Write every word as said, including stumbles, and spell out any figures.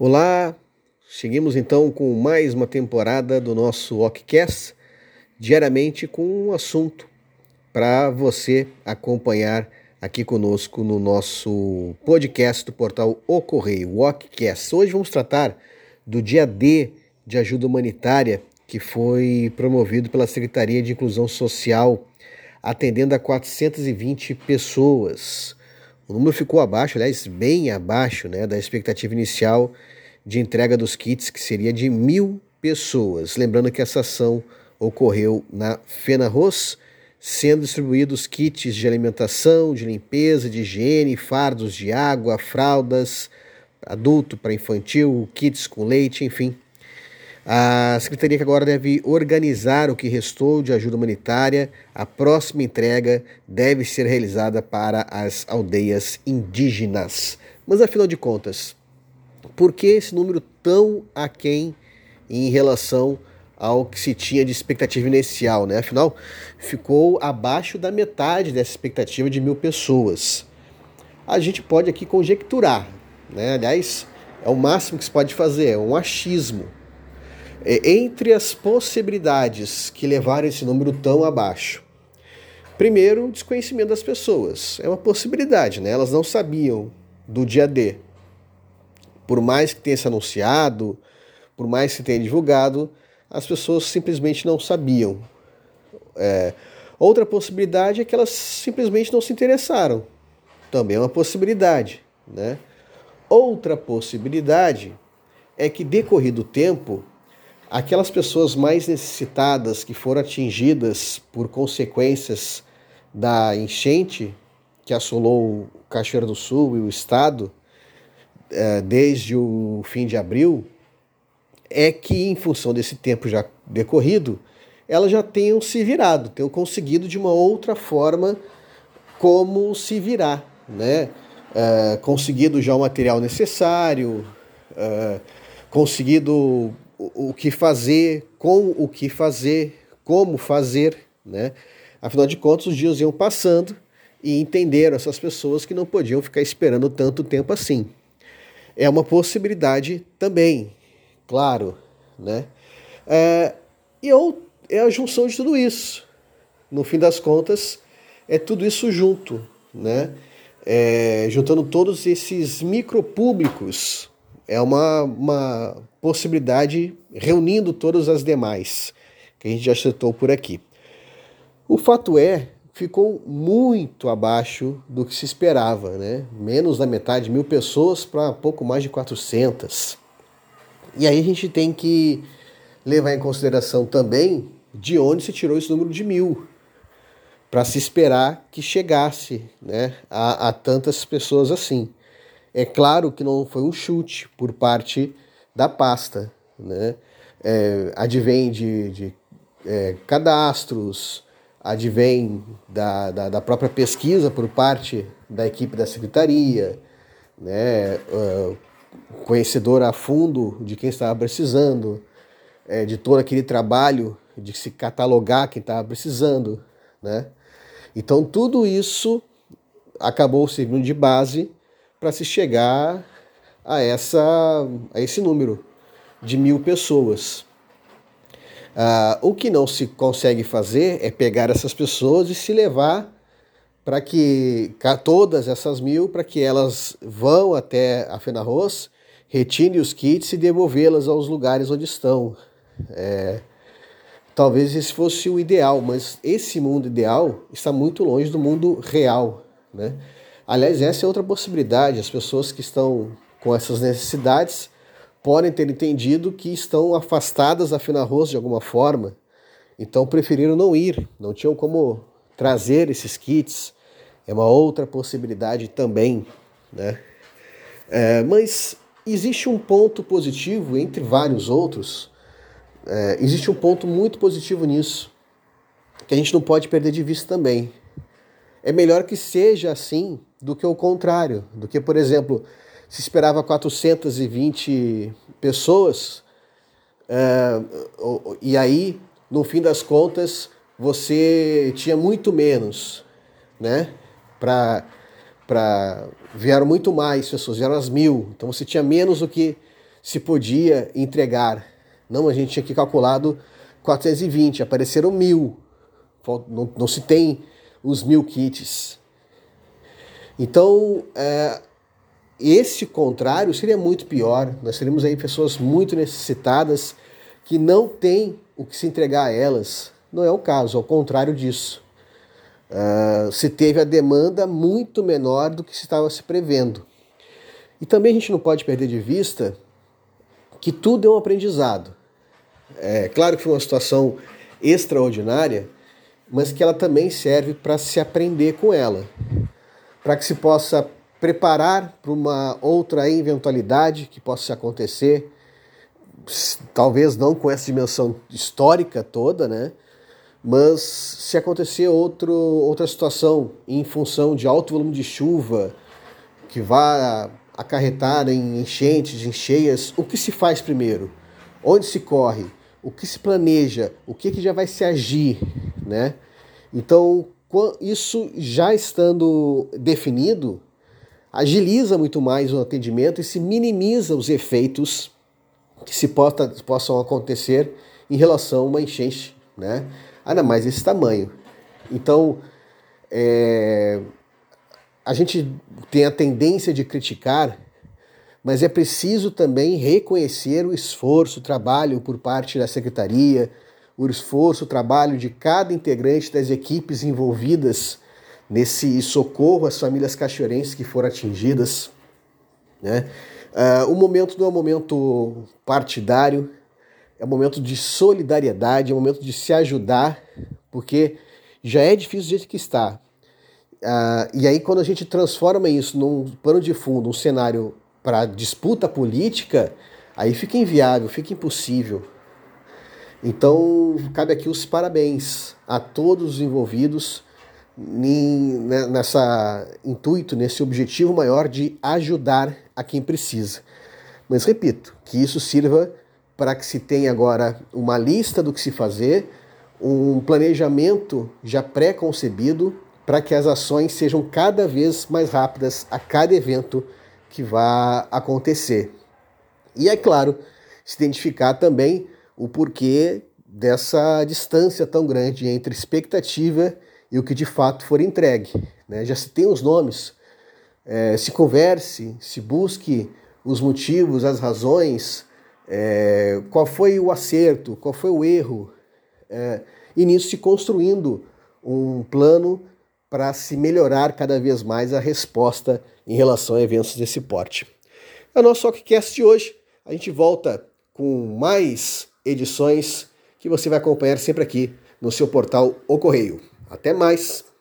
Olá, seguimos então com mais uma temporada do nosso Walkcast, diariamente com um assunto para você acompanhar aqui conosco no nosso podcast do portal O Correio, Walkcast. Hoje vamos tratar do dia D de ajuda humanitária que foi promovido pela Secretaria de Inclusão Social, atendendo a quatrocentas e vinte pessoas. O número ficou abaixo, aliás, bem abaixo, né, da expectativa inicial de entrega dos kits, que seria de mil pessoas. Lembrando que essa ação ocorreu na FENARROS, sendo distribuídos kits de alimentação, de limpeza, de higiene, fardos de água, fraldas, adulto para infantil, kits com leite, enfim. A Secretaria que agora deve organizar o que restou de ajuda humanitária. A próxima entrega deve ser realizada para as aldeias indígenas. Mas afinal de contas, por que esse número tão aquém em relação ao que se tinha de expectativa inicial, né? Afinal, ficou abaixo da metade dessa expectativa de mil pessoas. A gente pode aqui conjecturar, né? Aliás, é o máximo que se pode fazer, é um achismo. Entre as possibilidades que levaram esse número tão abaixo, primeiro, o desconhecimento das pessoas. É uma possibilidade, né? Elas não sabiam do dia D. Por mais que tenha se anunciado, por mais que tenha divulgado, as pessoas simplesmente não sabiam. É, outra possibilidade é que elas simplesmente não se interessaram. Também é uma possibilidade, né? Outra possibilidade é que, decorrido o tempo, aquelas pessoas mais necessitadas que foram atingidas por consequências da enchente que assolou o Cachoeira do Sul e o estado desde o fim de abril, é que, em função desse tempo já decorrido, elas já tenham se virado, tenham conseguido de uma outra forma como se virar, né? Uh, conseguido já o material necessário, uh, conseguido o, o que fazer, com o que fazer, como fazer, né? Afinal de contas, os dias iam passando e entenderam essas pessoas que não podiam ficar esperando tanto tempo assim. É uma possibilidade também, claro, né? É, e é a junção de tudo isso. No fim das contas, é tudo isso junto, né? É, juntando todos esses micropúblicos, é uma, uma possibilidade reunindo todas as demais, que a gente já citou por aqui. O fato é, ficou muito abaixo do que se esperava, né? Menos da metade, mil pessoas para pouco mais de quatrocentas. E aí a gente tem que levar em consideração também de onde se tirou esse número de mil, para se esperar que chegasse, né, a, a tantas pessoas assim. É claro que não foi um chute por parte da pasta, né? É, advém de, de é, cadastros, advém da, da, da própria pesquisa por parte da equipe da secretaria, né, uh, conhecedora a fundo de quem estava precisando, é, de todo aquele trabalho de se catalogar quem estava precisando, né? Então tudo isso acabou servindo de base para se chegar a, essa, a esse número de mil pessoas. Uh, o que não se consegue fazer é pegar essas pessoas e se levar para que todas essas mil, para que elas vão até a FENARROS, retire os kits e devolvê-las aos lugares onde estão. É, talvez esse fosse o ideal, mas esse mundo ideal está muito longe do mundo real, né? Aliás, essa é outra possibilidade. As pessoas que estão com essas necessidades podem ter entendido que estão afastadas da FENARROS de alguma forma, então preferiram não ir, não tinham como trazer esses kits. É uma outra possibilidade também, né? É, mas existe um ponto positivo entre vários outros, é, existe um ponto muito positivo nisso, que a gente não pode perder de vista também. É melhor que seja assim do que o contrário, do que, por exemplo, se esperava quatrocentas e vinte pessoas, é, e aí, no fim das contas, você tinha muito menos, né? Para vieram muito mais pessoas, vieram as mil, então você tinha menos do que se podia entregar. Não, a gente tinha que calculado quatrocentos e vinte, apareceram mil. Não, não se tem os mil kits. Então, é, esse contrário seria muito pior. Nós teríamos aí pessoas muito necessitadas que não têm o que se entregar a elas. Não é o caso, ao contrário disso. Uh, se teve a demanda muito menor do que se estava se prevendo. E também a gente não pode perder de vista que tudo é um aprendizado. É claro que foi uma situação extraordinária, mas que ela também serve para se aprender com ela, para que se possa preparar para uma outra eventualidade que possa acontecer, talvez não com essa dimensão histórica toda, né? Mas se acontecer outro, outra situação em função de alto volume de chuva, que vá acarretar em enchentes, em cheias, o que se faz primeiro? Onde se corre? O que se planeja? O que, que já vai se agir? Né? Então, isso já estando definido, agiliza muito mais o atendimento e se minimiza os efeitos que se possa, possam acontecer em relação a uma enchente, né? Ainda mais esse tamanho. Então, é, a gente tem a tendência de criticar, mas é preciso também reconhecer o esforço, o trabalho por parte da Secretaria, o esforço, o trabalho de cada integrante das equipes envolvidas nesse socorro às famílias cachoeirenses que foram atingidas. Né? Uh, o momento não é um momento partidário, é um momento de solidariedade, é um momento de se ajudar, porque já é difícil do jeito que está. Uh, e aí quando a gente transforma isso num pano de fundo, um cenário para disputa política, aí fica inviável, fica impossível. Então cabe aqui os parabéns a todos os envolvidos nessa intuito, nesse objetivo maior de ajudar a quem precisa. Mas repito, que isso sirva para que se tenha agora uma lista do que se fazer, um planejamento já pré-concebido para que as ações sejam cada vez mais rápidas a cada evento que vá acontecer. E é claro, se identificar também o porquê dessa distância tão grande entre expectativa e o que de fato for entregue. Né? Já se tem os nomes, é, se converse, se busque os motivos, as razões, é, qual foi o acerto, qual foi o erro, é, e nisso se construindo um plano para se melhorar cada vez mais a resposta em relação a eventos desse porte. É o nosso OCCast de hoje. A gente volta com mais edições que você vai acompanhar sempre aqui no seu portal O Correio. Até mais!